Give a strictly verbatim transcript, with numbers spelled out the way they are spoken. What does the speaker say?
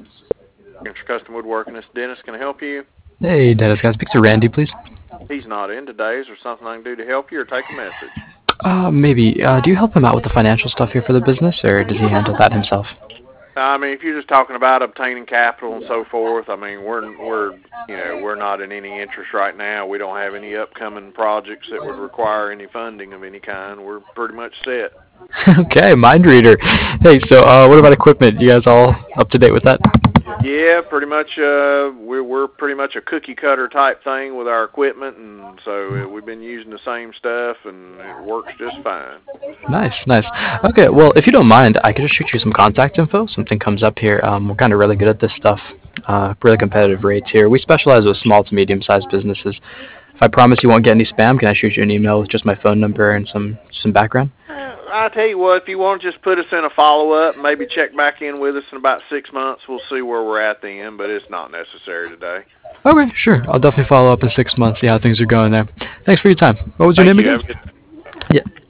Custom Woodworking. This Dennis. Can I help you? Hey, Dennis, can I speak to Randy, please? He's not in today. Is there something I can do to help you or take a message? Uh, maybe. Uh, do you help him out with the financial stuff here for the business, or does he handle that himself? I mean, if you're just talking about obtaining capital and so forth, I mean, we're we're you know we're not in any interest right now. We don't have any upcoming projects that would require any funding of any kind. We're pretty much set. Okay, mind reader. Hey, so uh, what about equipment? You guys all up to date with that? Yeah, pretty much. Uh, we're we're pretty much a cookie cutter type thing with our equipment, and so uh, we've been using the same stuff, and it works just fine. Nice, nice. Okay, well, if you don't mind, I could just shoot you some contact info. Something comes up here. Um, we're kind of really good at this stuff. Uh, really competitive rates here. We specialize with small to medium-sized businesses. If I promise you won't get any spam, can I shoot you an email with just my phone number and some some background? I tell you what, if you want to just put us in a follow-up, maybe check back in with us in about six months, we'll see where we're at then, but it's not necessary today. Okay, sure. I'll definitely follow up in six months, see how things are going there. Thanks for your time. What was your Thank name you. again? Have a good Yeah.